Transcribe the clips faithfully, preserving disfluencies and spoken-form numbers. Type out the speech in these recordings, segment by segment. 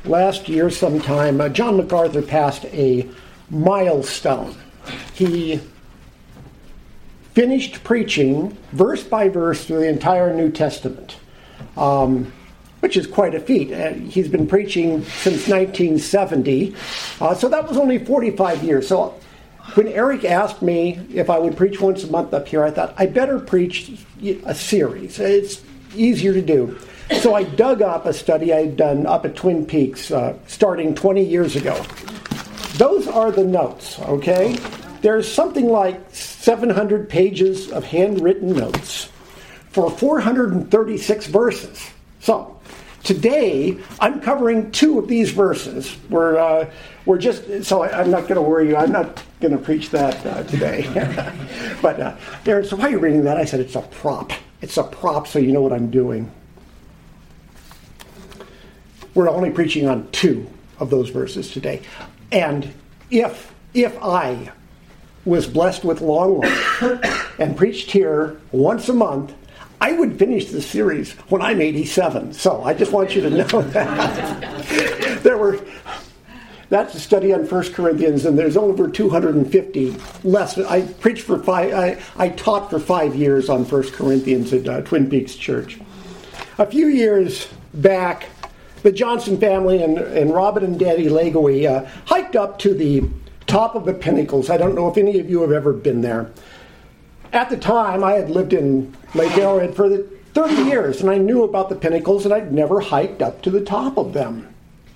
last year sometime, uh, John MacArthur passed a milestone. He finished preaching verse by verse through the entire New Testament, um, which is quite a feat. Uh, he's been preaching since nineteen seventy, uh, so that was only forty-five years. So when Eric asked me if I would preach once a month up here, I thought I better preach a series. It's easier to do. So I dug up a study I had done up at Twin Peaks uh, starting twenty years ago. Those are the notes, okay? There's something like seven hundred pages of handwritten notes for four hundred thirty-six verses. So today, I'm covering two of these verses. We're, uh, we're just, so I, I'm not going to worry you. I'm not going to preach that uh, today. But uh, Aaron, so why are you reading that? I said it's a prop. It's a prop so you know what I'm doing. We're only preaching on two of those verses today. And if if I was blessed with long life and preached here once a month, I would finish the series when I'm eighty-seven. So I just want you to know that. There were, that's a study on First Corinthians, and there's over two hundred fifty lessons. I preached for five, I, I taught for five years on First Corinthians at uh, Twin Peaks Church. A few years back, the Johnson family and, and Robin and Daddy Legowee uh, hiked up to the top of the Pinnacles. I don't know if any of you have ever been there. At the time, I had lived in Lake Arrowhead for thirty years, and I knew about the Pinnacles, and I'd never hiked up to the top of them.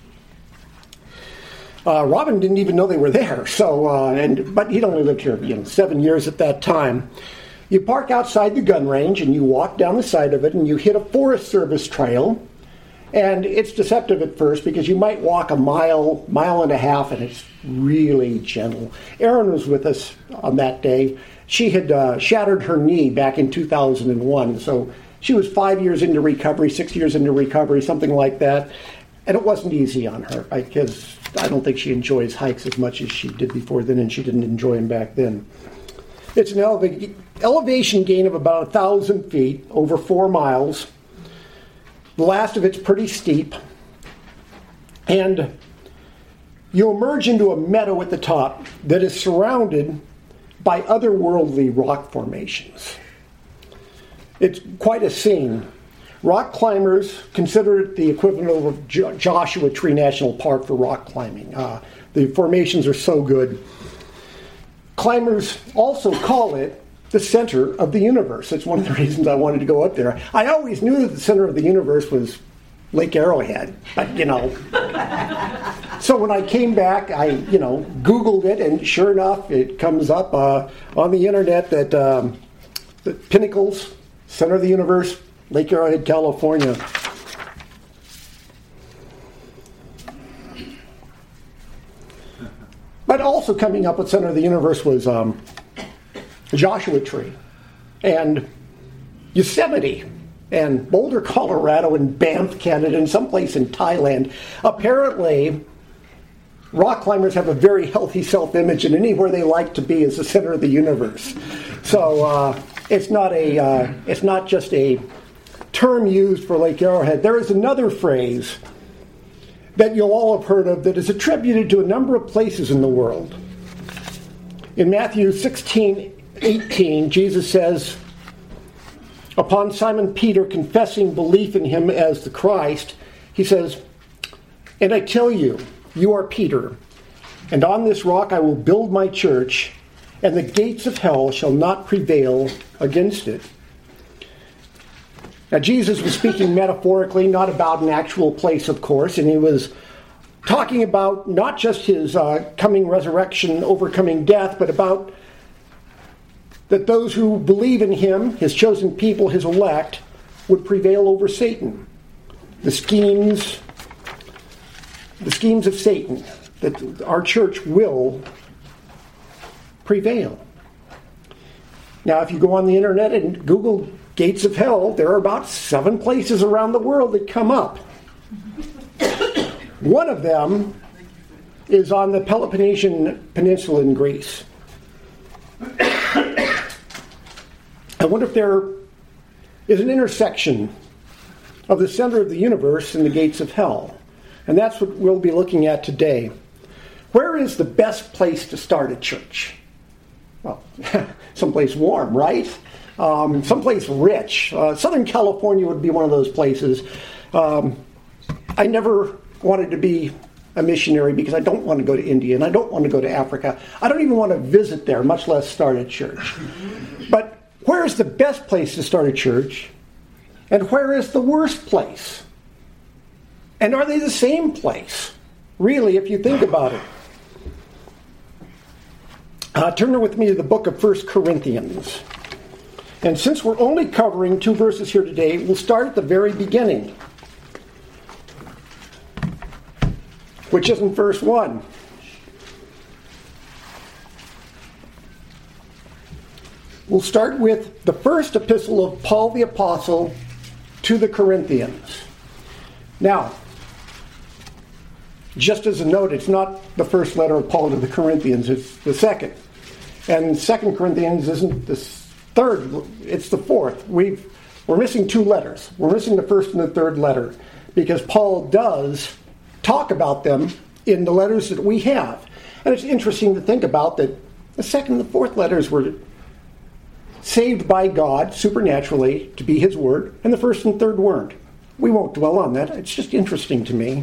Uh, Robin didn't even know they were there, so uh, and but he'd only lived here, you know, seven years at that time. You park outside the gun range, and you walk down the side of it, and you hit a Forest Service trail. And it's deceptive at first because you might walk a mile, mile and a half, and it's really gentle. Erin was with us on that day. She had uh, shattered her knee back in two thousand one, so she was five years into recovery, six years into recovery, something like that. And it wasn't easy on her because I don't think she enjoys hikes as much as she did before then, and she didn't enjoy them back then. It's an eleva- elevation gain of about one thousand feet over four miles. The last of it's pretty steep, and you emerge into a meadow at the top that is surrounded by otherworldly rock formations. It's quite a scene. Rock climbers consider it the equivalent of Jo- Joshua Tree National Park for rock climbing. Uh, the formations are so good. Climbers also call it the center of the universe. That's one of the reasons I wanted to go up there. I always knew that the center of the universe was Lake Arrowhead, but, you know. So when I came back, I, you know, Googled it, and sure enough, it comes up uh, on the internet that um, the Pinnacles, center of the universe, Lake Arrowhead, California. But also coming up with center of the universe was um, Joshua Tree, and Yosemite, and Boulder, Colorado, and Banff, Canada, and someplace in Thailand. Apparently, rock climbers have a very healthy self-image, and anywhere they like to be is the center of the universe. So uh, it's not a uh, it's not just a term used for Lake Arrowhead. There is another phrase that you'll all have heard of that is attributed to a number of places in the world. In Matthew sixteen eighteen, Jesus says, upon Simon Peter confessing belief in him as the Christ, he says, and I tell you, you are Peter, and on this rock I will build my church, and the gates of hell shall not prevail against it. Now, Jesus was speaking metaphorically, not about an actual place, of course, and he was talking about not just his uh, coming resurrection, overcoming death, but about that those who believe in him, his chosen people, his elect, would prevail over Satan. The schemes, the schemes of Satan, that our church will prevail. Now, if you go on the internet and Google gates of hell, there are about seven places around the world that come up. One of them is on the Peloponnesian Peninsula in Greece. I wonder if there is an intersection of the center of the universe and the gates of hell. And that's what we'll be looking at today. Where is the best place to start a church? Well, someplace warm, right? Um, someplace rich. Uh, Southern California would be one of those places. Um, I never wanted to be a missionary because I don't want to go to India and I don't want to go to Africa. I don't even want to visit there, much less start a church. But where is the best place to start a church? And where is the worst place? And are they the same place? Really, if you think about it. Uh, turn with me to the book of First Corinthians. And since we're only covering two verses here today, we'll start at the very beginning, which isn't verse one. We'll start with the first epistle of Paul the Apostle to the Corinthians. Now, just as a note, it's not the first letter of Paul to the Corinthians, it's the second. And Second Corinthians isn't the third, it's the fourth. We've, we're missing two letters. We're missing the first and the third letter because Paul does talk about them in the letters that we have. And it's interesting to think about that the second and the fourth letters were saved by God supernaturally to be his word, and the first and third weren't. We won't dwell on that. It's just interesting to me.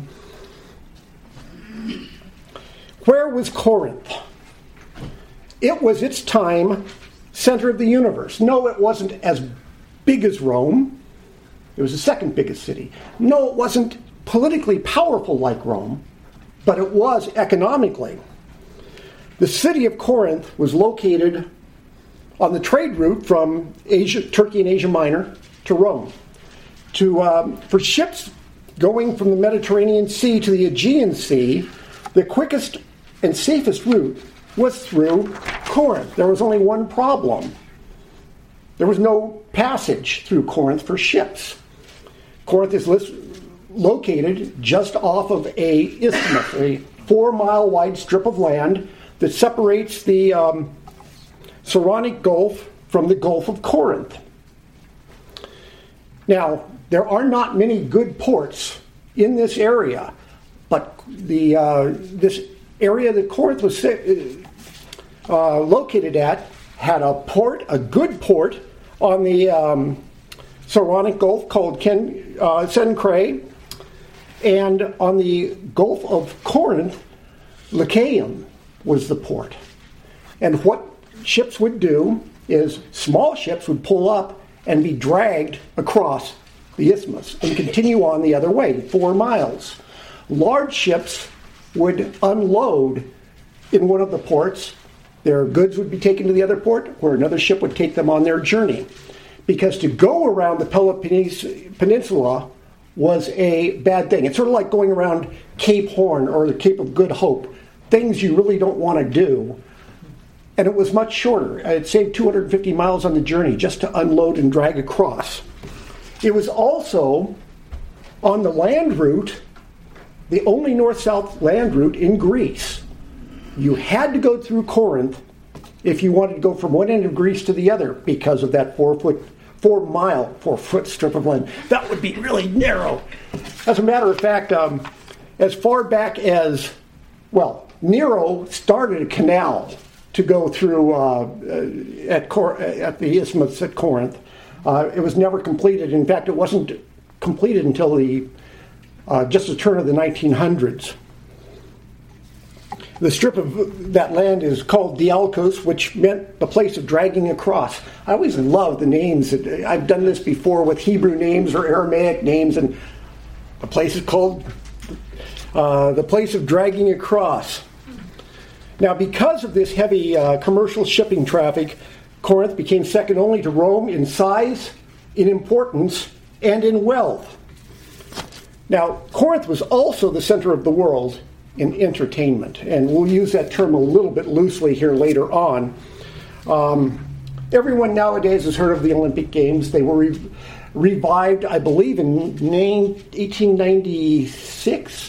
Where was Corinth? It was its time center of the universe. No, it wasn't as big as Rome. It was the second biggest city. No, it wasn't politically powerful like Rome, but it was economically. The city of Corinth was located on the trade route from Asia, Turkey and Asia Minor to Rome. To um, for ships going from the Mediterranean Sea to the Aegean Sea, the quickest and safest route was through Corinth. There was only one problem. There was no passage through Corinth for ships. Corinth is list- located just off of a isthmus, a four-mile wide strip of land that separates the um, Saronic Gulf from the Gulf of Corinth. Now, there are not many good ports in this area, but the uh, this area that Corinth was uh, located at had a port, a good port, on the um, Saronic Gulf called Ken, uh, Cenchreae, and on the Gulf of Corinth, Lycaeum was the port. And what ships would do is small ships would pull up and be dragged across the isthmus and continue on the other way, four miles. Large ships would unload in one of the ports. Their goods would be taken to the other port, where another ship would take them on their journey. Because to go around the Peloponnese Peninsula was a bad thing. It's sort of like going around Cape Horn or the Cape of Good Hope, things you really don't want to do. And it was much shorter. It saved two hundred fifty miles on the journey just to unload and drag across. It was also on the land route, the only north-south land route in Greece. You had to go through Corinth if you wanted to go from one end of Greece to the other because of that four-foot, four-mile, four-foot strip of land. That would be really narrow. As a matter of fact, um, as far back as, well, Nero started a canal to go through uh, at, Cor- at the isthmus at Corinth. Uh, it was never completed. In fact, it wasn't completed until the uh, just the turn of the nineteen hundreds. The strip of that land is called Dialkos, which meant the place of dragging across. I always love the names. I've done this before with Hebrew names or Aramaic names, and the place is called uh, the place of dragging across. Now, because of this heavy uh, commercial shipping traffic, Corinth became second only to Rome in size, in importance, and in wealth. Now, Corinth was also the center of the world in entertainment, and we'll use that term a little bit loosely here later on. Um, everyone nowadays has heard of the Olympic Games. They were re- revived, I believe, in eighteen ninety-six.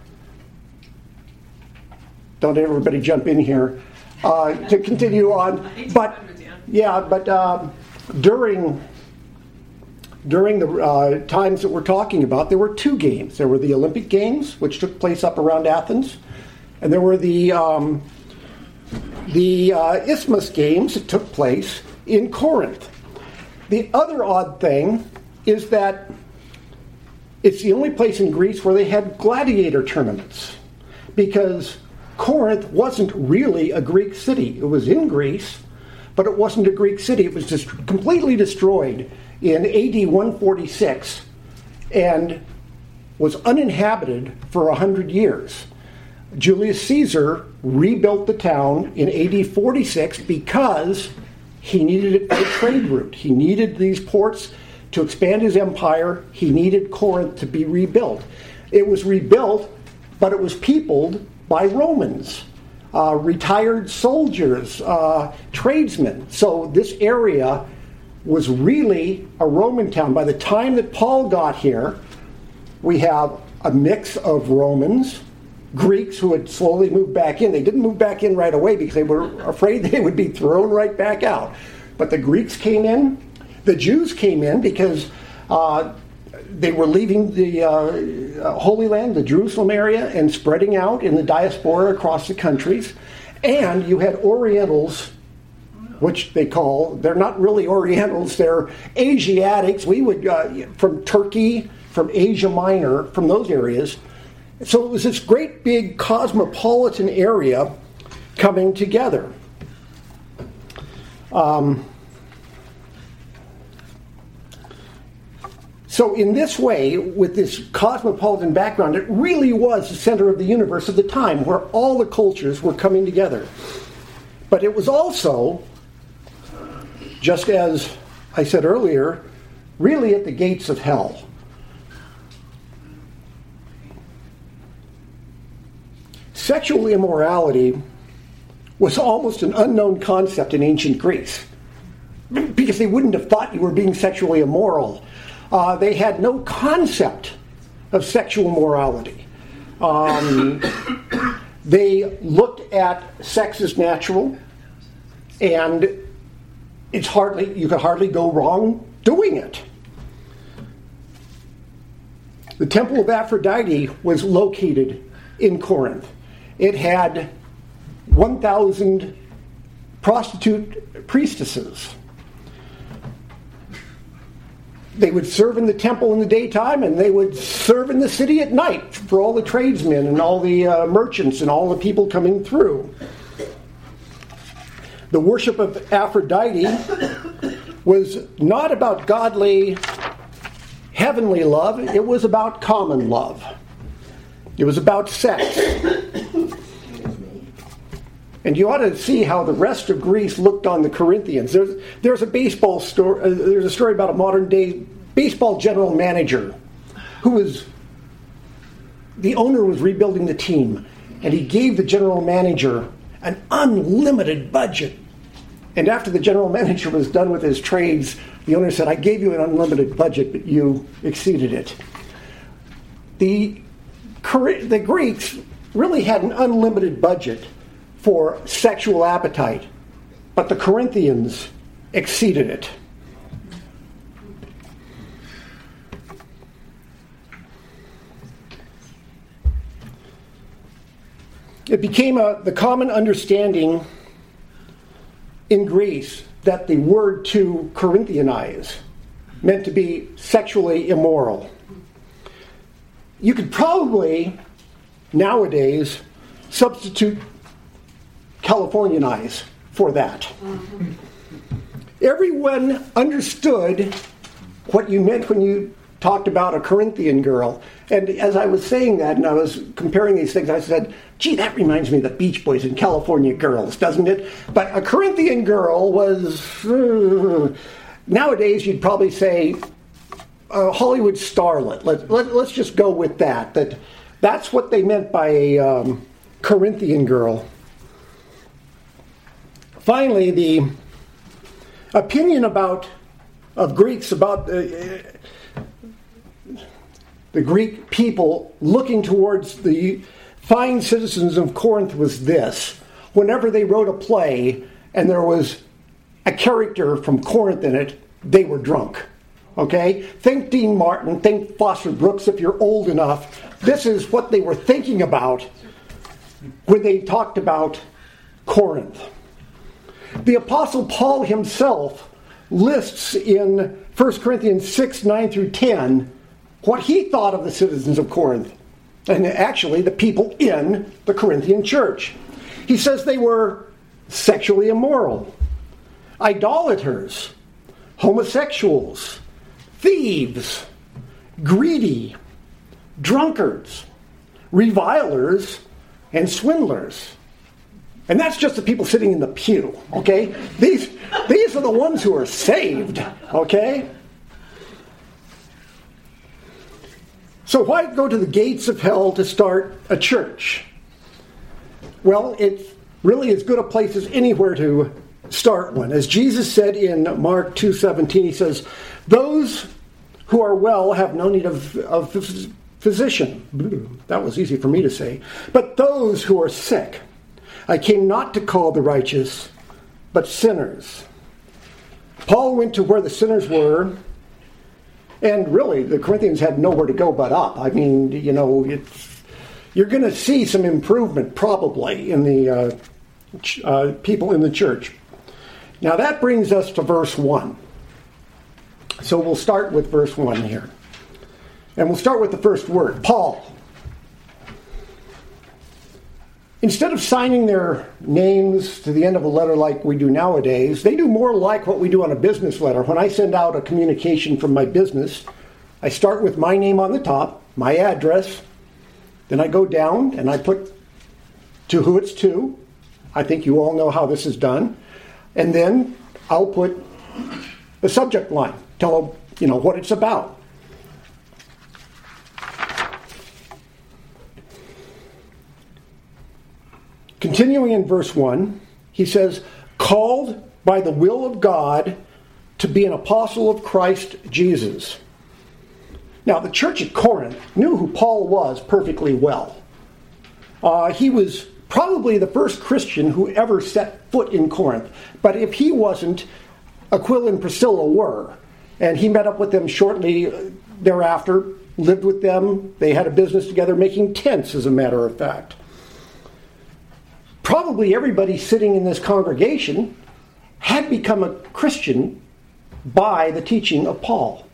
Don't everybody jump in here uh, to continue on. But yeah, but um, during during the uh, times that we're talking about, there were two games. There were the Olympic Games, which took place up around Athens, and there were the um, the uh, Isthmus Games that took place in Corinth. The other odd thing is that it's the only place in Greece where they had gladiator tournaments, because Corinth wasn't really a Greek city. It was in Greece, but it wasn't a Greek city. It was just completely destroyed in A D one forty-six and was uninhabited for one hundred years. Julius Caesar rebuilt the town in A D forty-six because he needed it for a trade route. He needed these ports to expand his empire. He needed Corinth to be rebuilt. It was rebuilt, but it was peopled by Romans, uh, retired soldiers, uh, tradesmen. So this area was really a Roman town. By the time that Paul got here, we have a mix of Romans, Greeks who had slowly moved back in. They didn't move back in right away because they were afraid they would be thrown right back out. But the Greeks came in. The Jews came in because uh, they were leaving the uh, Holy Land, the Jerusalem area, and spreading out in the diaspora across the countries. And you had Orientals, which they call, they're not really Orientals, they're Asiatics. We would, uh, from Turkey, from Asia Minor, from those areas. So it was this great big cosmopolitan area coming together. Um, so in this way, with this cosmopolitan background, it really was the center of the universe of the time, where all the cultures were coming together. But it was also, just as I said earlier, really at the gates of hell. Sexual immorality was almost an unknown concept in ancient Greece, because they wouldn't have thought you were being sexually immoral. Uh, they had no concept of sexual morality. Um, they looked at sex as natural, and it's hardly you could hardly go wrong doing it. The Temple of Aphrodite was located in Corinth. It had one thousand prostitute priestesses. They would serve in the temple in the daytime, and they would serve in the city at night for all the tradesmen and all the uh, merchants and all the people coming through. The worship of Aphrodite was not about godly, heavenly love. It was about common love. It was about sex. And you ought to see how the rest of Greece looked on the Corinthians. There's, there's a baseball story. Uh, there's a story about a modern day baseball general manager who was, the owner was rebuilding the team, and he gave the general manager an unlimited budget. And after the general manager was done with his trades, the owner said, "I gave you an unlimited budget, but you exceeded it." The The Greeks really had an unlimited budget for sexual appetite, but the Corinthians exceeded it. It became a, the common understanding in Greece that the word to Corinthianize meant to be sexually immoral. You could probably, nowadays, substitute Californianize for that. Mm-hmm. Everyone understood what you meant when you talked about a Corinthian girl. And as I was saying that, and I was comparing these things, I said, gee, that reminds me of the Beach Boys and California Girls, doesn't it? But a Corinthian girl was, uh, nowadays you'd probably say, a Hollywood starlet. Let, let, let's just go with that. That that's what they meant by a um, Corinthian girl. Finally, the opinion about of Greeks about uh, the Greek people looking towards the fine citizens of Corinth was this: whenever they wrote a play and there was a character from Corinth in it, they were drunk. Okay? Think Dean Martin, think Foster Brooks if you're old enough. This is what they were thinking about when they talked about Corinth. The Apostle Paul himself lists in First Corinthians six, nine through ten what he thought of the citizens of Corinth, and actually the people in the Corinthian church. He says they were sexually immoral, idolaters, homosexuals, thieves, greedy, drunkards, revilers, and swindlers. And that's just the people sitting in the pew, okay? These, these are the ones who are saved, okay? So why go to the gates of hell to start a church? Well, it's really as good a place as anywhere to start one. As Jesus said in Mark two seventeen, he says, those who are well have no need of, of physician. That was easy for me to say. But those who are sick, I came not to call the righteous, but sinners. Paul went to where the sinners were, and really the Corinthians had nowhere to go but up. I mean, you know, it's, you're going to see some improvement probably in the uh, ch- uh, people in the church. Now that brings us to verse one. So we'll start with verse one here. And we'll start with the first word, Paul. Instead of signing their names to the end of a letter like we do nowadays, they do more like what we do on a business letter. When I send out a communication from my business, I start with my name on the top, my address, then I go down and I put to who it's to. I think you all know how this is done. And then I'll put the subject line, tell them, you know, what it's about. Continuing in verse one, he says, called by the will of God to be an apostle of Christ Jesus. Now, the church at Corinth knew who Paul was perfectly well. Uh, he was probably the first Christian who ever set foot in Corinth. But if he wasn't, Aquila and Priscilla were. And he met up with them shortly thereafter, lived with them. They had a business together, making tents, as a matter of fact. Probably everybody sitting in this congregation had become a Christian by the teaching of Paul.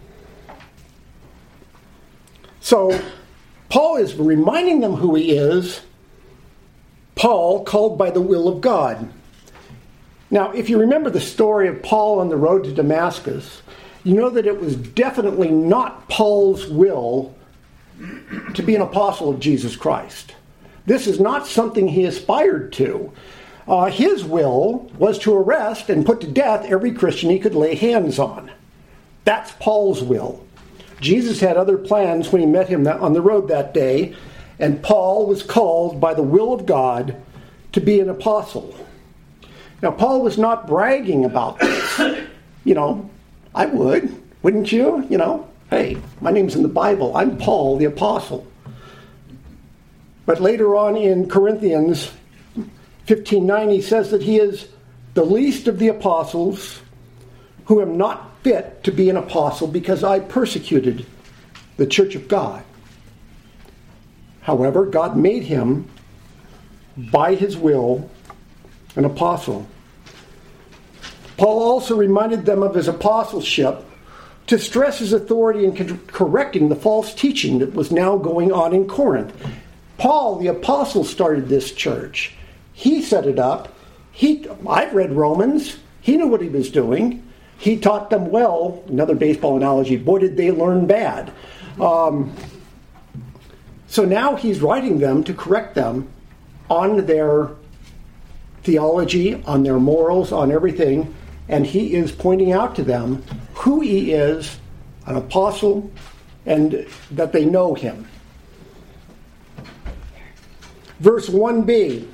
So Paul is reminding them who he is, Paul, called by the will of God. Now, if you remember the story of Paul on the road to Damascus, you know that it was definitely not Paul's will to be an apostle of Jesus Christ. This is not something he aspired to. Uh, his will was to arrest and put to death every Christian he could lay hands on. That's Paul's will. Jesus had other plans when he met him on the road that day, and Paul was called by the will of God to be an apostle. Now, Paul was not bragging about this. You know, I would, wouldn't you? You know, hey, my name's in the Bible. I'm Paul the apostle. But later on in Corinthians fifteen nine, he says that he is the least of the apostles, who am not fit to be an apostle because I persecuted the church of God. However, God made him, by his will, an apostle. Paul also reminded them of his apostleship to stress his authority in correcting the false teaching that was now going on in Corinth. Paul, the apostle, started this church. He set it up. He, I've read Romans. He knew what he was doing. He taught them well. Another baseball analogy. Boy, did they learn bad. Um, so now he's writing them to correct them on their theology, on their morals, on everything. And he is pointing out to them who he is, an apostle, and that they know him. Verse one b.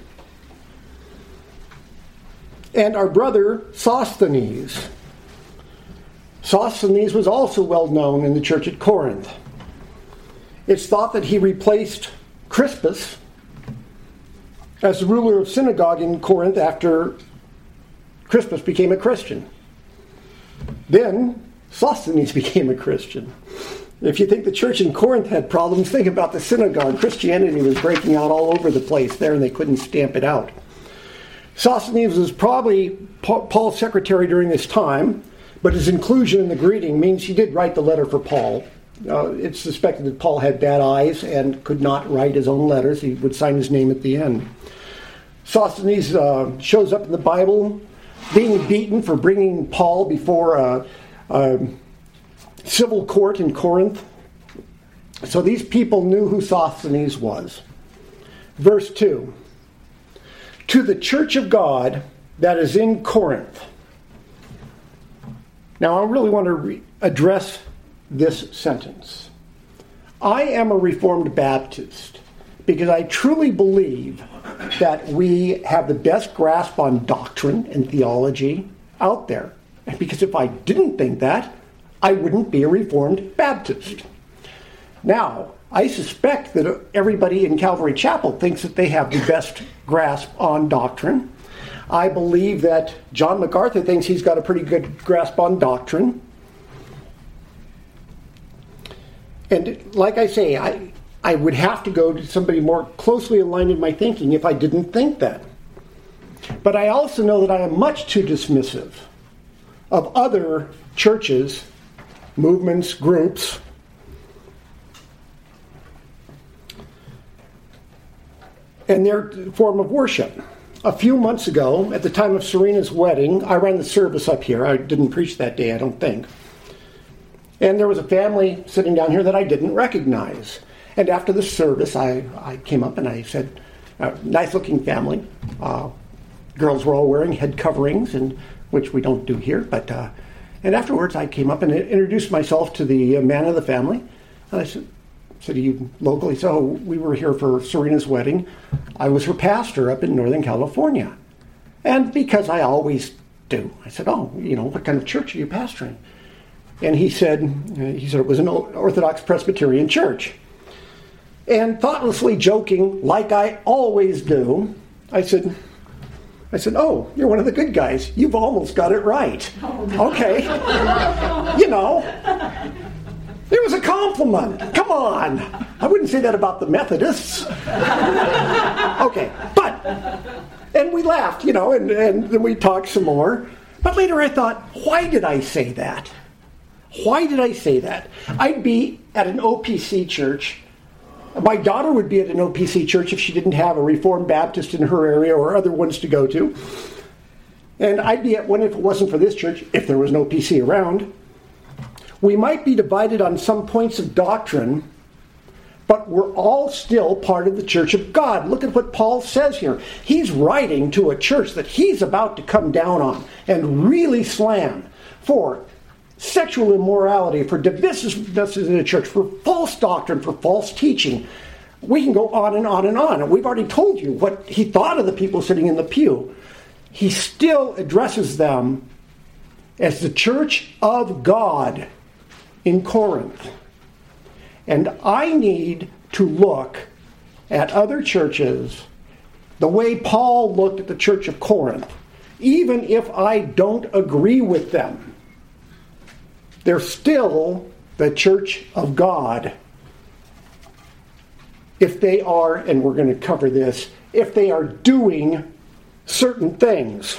And our brother Sosthenes. Sosthenes was also well known in the church at Corinth. It's thought that he replaced Crispus as the ruler of synagogue in Corinth after Crispus became a Christian. Then Sosthenes became a Christian. If you think the church in Corinth had problems, think about the synagogue. Christianity was breaking out all over the place there, and they couldn't stamp it out. Sosthenes was probably Paul's secretary during this time, but his inclusion in the greeting means he did write the letter for Paul. Uh, it's suspected that Paul had bad eyes and could not write his own letters. He would sign his name at the end. Sosthenes uh, shows up in the Bible being beaten for bringing Paul before a, a civil court in Corinth. So these people knew who Sosthenes was. Verse two. To the church of God that is in Corinth. Now I really want to re- address this sentence. I am a Reformed Baptist because I truly believe that we have the best grasp on doctrine and theology out there. And because if I didn't think that, I wouldn't be a Reformed Baptist. Now, I suspect that everybody in Calvary Chapel thinks that they have the best grasp on doctrine. I believe that John MacArthur thinks he's got a pretty good grasp on doctrine. And like I say, I, I would have to go to somebody more closely aligned in my thinking if I didn't think that. But I also know that I am much too dismissive of other churches, movements, groups, and their form of worship. A few months ago, at the time of Serena's wedding, I ran the service up here. I didn't preach that day, I don't think. And there was a family sitting down here that I didn't recognize. And after the service, I, I came up and I said, uh, nice-looking family. Uh, girls were all wearing head coverings, and which we don't do here. But uh, and afterwards, I came up and introduced myself to the man of the family. And I said, said to you locally, so we were here for Serena's wedding. I was her pastor up in Northern California. And because I always do, I said, oh, you know, what kind of church are you pastoring? And he said, he said it was an Orthodox Presbyterian church. And thoughtlessly joking, like I always do, I said, I said, oh, you're one of the good guys. You've almost got it right. Oh, no. Okay. You know, it was a compliment. Come on. I wouldn't say that about the Methodists. Okay, but, and we laughed, you know, and, and then we talked some more. But later I thought, why did I say that? Why did I say that? I'd be at an O P C church. My daughter would be at an O P C church if she didn't have a Reformed Baptist in her area or other ones to go to. And I'd be at one if it wasn't for this church, if there was an O P C around. We might be divided on some points of doctrine, but we're all still part of the church of God. Look at what Paul says here. He's writing to a church that he's about to come down on and really slam for sexual immorality, for divisiveness in the church, for false doctrine, for false teaching. We can go on and on and on. And we've already told you what he thought of the people sitting in the pew. He still addresses them as the church of God in Corinth. And I need to look at other churches the way Paul looked at the church of Corinth, even if I don't agree with them. They're still the church of God. If they are, and we're going to cover this, if they are doing certain things.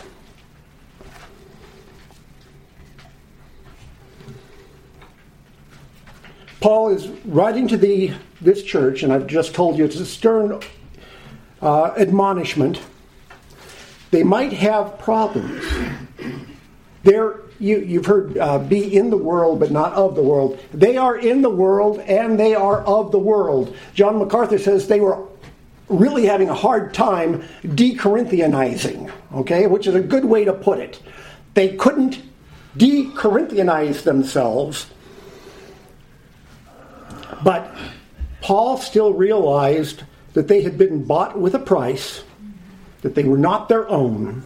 Paul is writing to the this church, and I've just told you it's a stern uh, admonishment. They might have problems. They're, you, you've heard uh, be in the world, but not of the world. They are in the world, and they are of the world. John MacArthur says they were really having a hard time de-Corinthianizing, okay, which is a good way to put it. They couldn't de-Corinthianize themselves. But Paul still realized that they had been bought with a price, that they were not their own,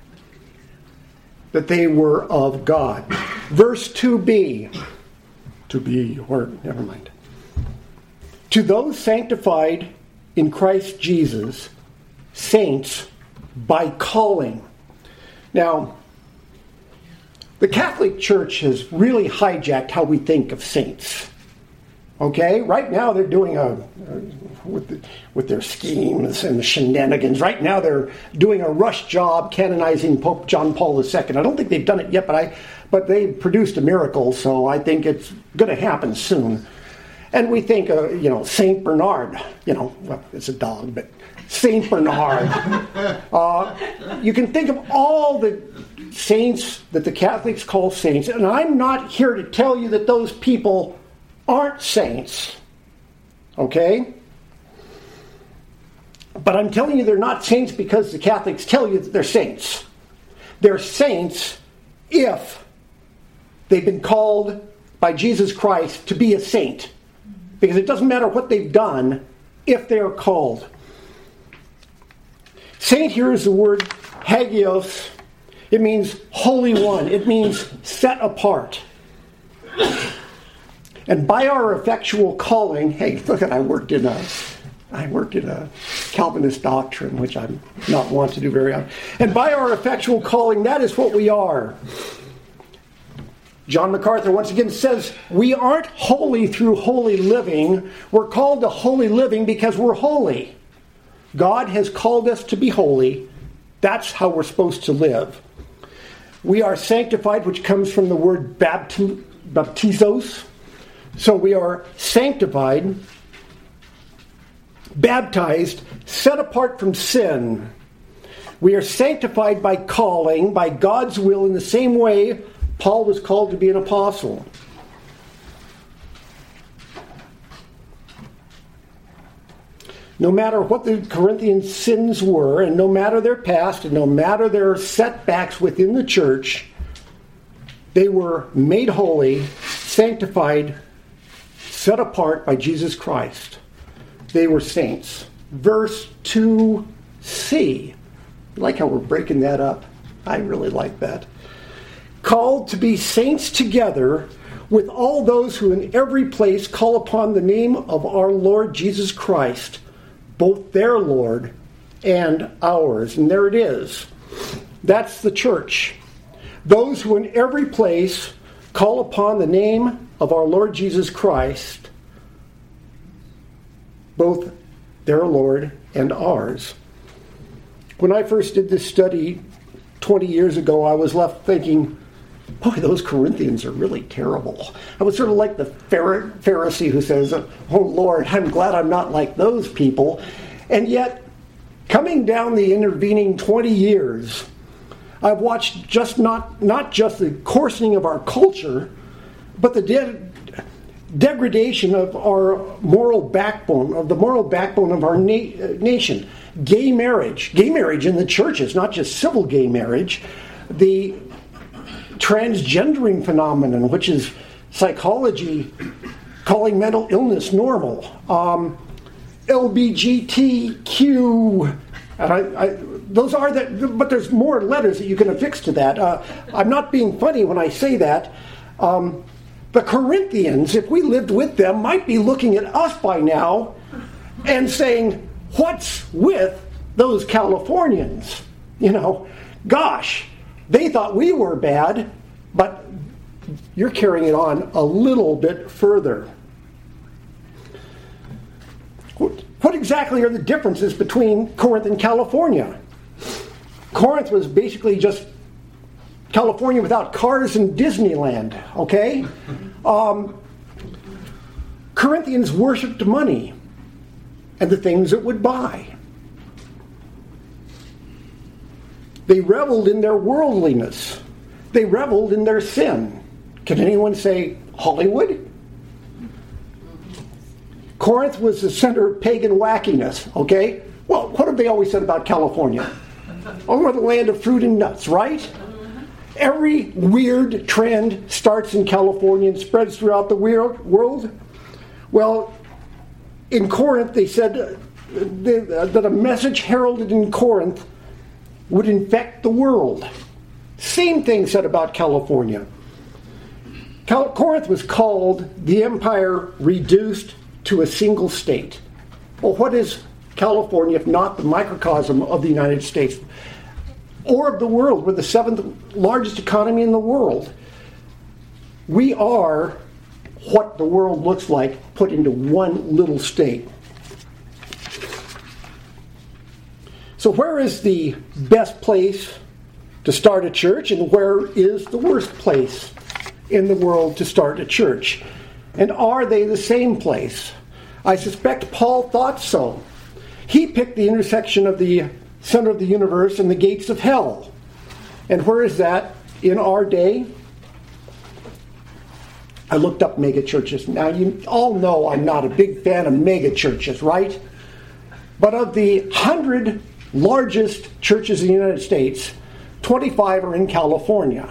that they were of God. Verse two b, to be, or never mind. To those sanctified in Christ Jesus, saints by calling. Now, The Catholic Church has really hijacked how we think of saints. Okay? Right now they're doing a, with, the, with their schemes and the shenanigans, right now they're doing a rush job canonizing Pope John Paul the Second. I don't think they've done it yet, but I, but they produced a miracle, so I think it's going to happen soon. And we think, uh, you know, Saint Bernard, you know, well, it's a dog, but Saint Bernard. uh, you can think of all the saints that the Catholics call saints, and I'm not here to tell you that those people aren't saints, okay? But I'm telling you they're not saints because the Catholics tell you that they're saints. They're saints if they've been called by Jesus Christ to be a saint. Because it doesn't matter what they've done if they are called. Saint here is the word hagios. It means holy one. It means set apart. And by our effectual calling, hey, look at I worked in a I worked in a Calvinist doctrine, which I'm not want to do very often. And by our effectual calling, that is what we are. John MacArthur once again says, we aren't holy through holy living. We're called to holy living because we're holy. God has called us to be holy. That's how we're supposed to live. We are sanctified, which comes from the word bapti- baptizos. So we are sanctified, baptized, set apart from sin. We are sanctified by calling, by God's will, in the same way Paul was called to be an apostle. No matter what the Corinthian sins were, and no matter their past, and no matter their setbacks within the church, they were made holy, sanctified, set apart by Jesus Christ. They were saints. Verse two c. I like how we're breaking that up. I really like that. Called to be saints together with all those who in every place call upon the name of our Lord Jesus Christ, both their Lord and ours. And there it is. That's the church. Those who in every place call upon the name of our Lord Jesus Christ, both their Lord and ours. When I first did this study twenty years ago, I was left thinking, boy, those Corinthians are really terrible. I was sort of like the Pharisee who says, oh Lord, I'm glad I'm not like those people. And yet, coming down the intervening twenty years, I've watched just not, not just the coarsening of our culture, but the de- degradation of our moral backbone, of the moral backbone of our na- nation. Gay marriage. Gay marriage in the churches, not just civil gay marriage. The transgendering phenomenon, which is psychology calling mental illness normal. Um, L G B T Q. And I, I, those are the, but there's more letters that you can affix to that. Uh, I'm not being funny when I say that. Um, the Corinthians, if we lived with them, might be looking at us by now and saying, what's with those Californians? You know, gosh, they thought we were bad, but you're carrying it on a little bit further. What exactly are the differences between Corinth and California? Corinth was basically just California without cars and Disneyland, okay? Um, Corinthians worshipped money and the things it would buy. They reveled in their worldliness. They reveled in their sin. Can anyone say Hollywood? Corinth was the center of pagan wackiness, okay? Well, what have they always said about California? Oh, we're the land of fruit and nuts, right? Every weird trend starts in California and spreads throughout the world. Well, in Corinth, they said that a message heralded in Corinth would infect the world. Same thing said about California. Cal- Corinth was called the empire reduced to a single state. Well, what is California if not the microcosm of the United States? orb the world. We're the seventh largest economy in the world. We are what the world looks like put into one little state. So where is the best place to start a church, and where is the worst place in the world to start a church? And are they the same place? I suspect Paul thought so. He picked the intersection of the center of the universe and the gates of hell. And where is that in our day? I looked up mega churches. Now, you all know I'm not a big fan of mega churches, right? But of the hundred largest churches in the United States, twenty-five are in California.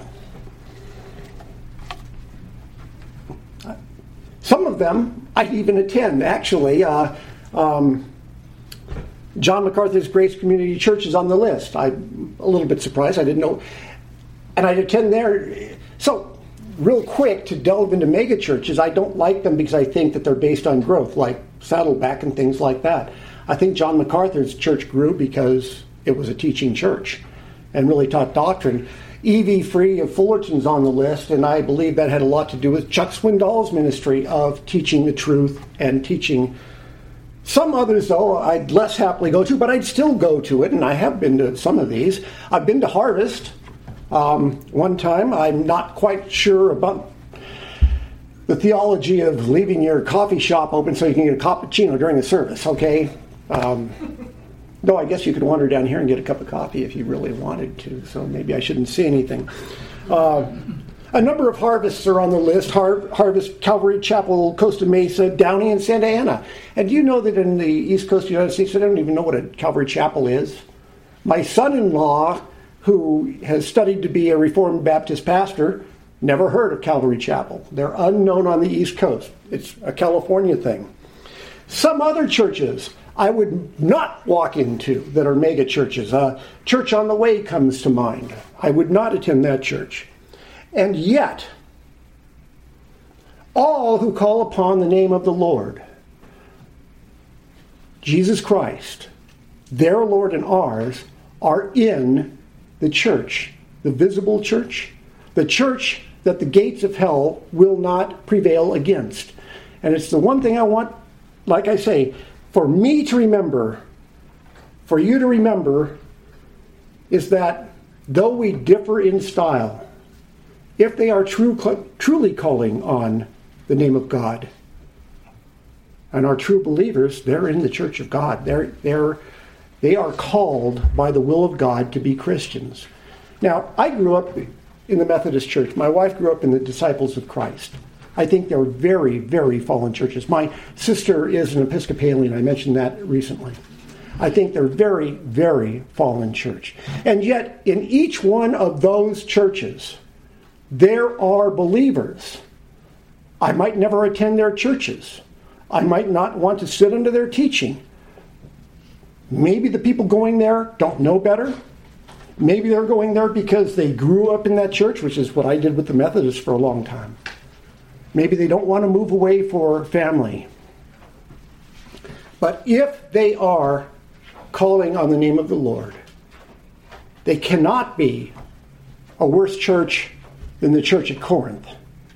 Some of them I'd even attend, actually. Uh, um, John MacArthur's Grace Community Church is on the list. I'm a little bit surprised. I didn't know. And I'd attend there. So, real quick, to delve into mega churches, I don't like them because I think that they're based on growth, like Saddleback and things like that. I think John MacArthur's church grew because it was a teaching church and really taught doctrine. E V Free of Fullerton's on the list, and I believe that had a lot to do with Chuck Swindoll's ministry of teaching the truth and teaching. Some others, though, I'd less happily go to, but I'd still go to it, and I have been to some of these. I've been to Harvest um, one time. I'm not quite sure about the theology of leaving your coffee shop open so you can get a cappuccino during the service, okay? Um, though I guess you could wander down here and get a cup of coffee if you really wanted to, so maybe I shouldn't say anything. Uh, a number of harvests are on the list. Har- Harvest, Calvary Chapel, Costa Mesa, Downey, and Santa Ana. And do you know that in the East Coast of the United States, I don't even know what a Calvary Chapel is? My son-in-law, who has studied to be a Reformed Baptist pastor, never heard of Calvary Chapel. They're unknown on the East Coast. It's a California thing. Some other churches I would not walk into that are mega churches. Uh, Church on the Way comes to mind. I would not attend that church. And yet, all who call upon the name of the Lord, Jesus Christ, their Lord and ours, are in the church, the visible church, the church that the gates of hell will not prevail against. And it's the one thing I want, like I say, for me to remember, for you to remember, is that though we differ in style, if they are true, truly calling on the name of God and are true believers, they're in the church of God. They're, they're, they are called by the will of God to be Christians. Now, I grew up in the Methodist Church. My wife grew up in the Disciples of Christ. I think they're very, very fallen churches. My sister is an Episcopalian. I mentioned that recently. I think they're very, very fallen church. And yet, in each one of those churches, there are believers. I might never attend their churches. I might not want to sit under their teaching. Maybe the people going there don't know better. Maybe they're going there because they grew up in that church, which is what I did with the Methodists for a long time. Maybe they don't want to move away for family. But if they are calling on the name of the Lord, they cannot be a worse church than the church at Corinth.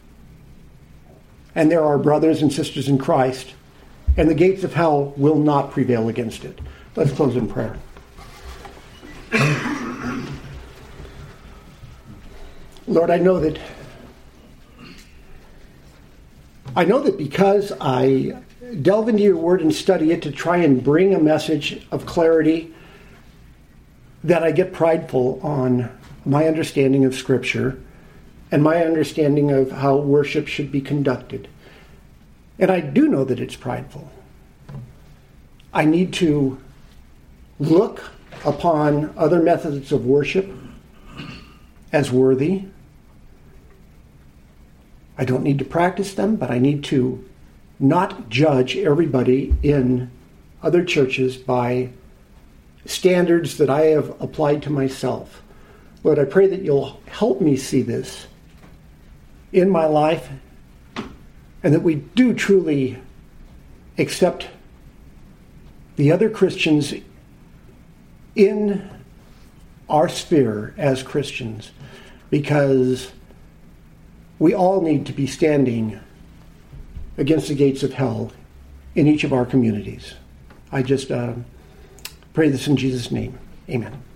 And there are brothers and sisters in Christ, and the gates of hell will not prevail against it. Let's close in prayer. Lord, I know that I know that because I delve into your word and study it to try and bring a message of clarity, that I get prideful on my understanding of Scripture and my understanding of how worship should be conducted. And I do know that it's prideful. I need to look upon other methods of worship as worthy. I don't need to practice them, but I need to not judge everybody in other churches by standards that I have applied to myself. Lord, I pray that you'll help me see this in my life, and that we do truly accept the other Christians in our sphere as Christians, because we all need to be standing against the gates of hell in each of our communities. I just uh, pray this in Jesus' name. Amen.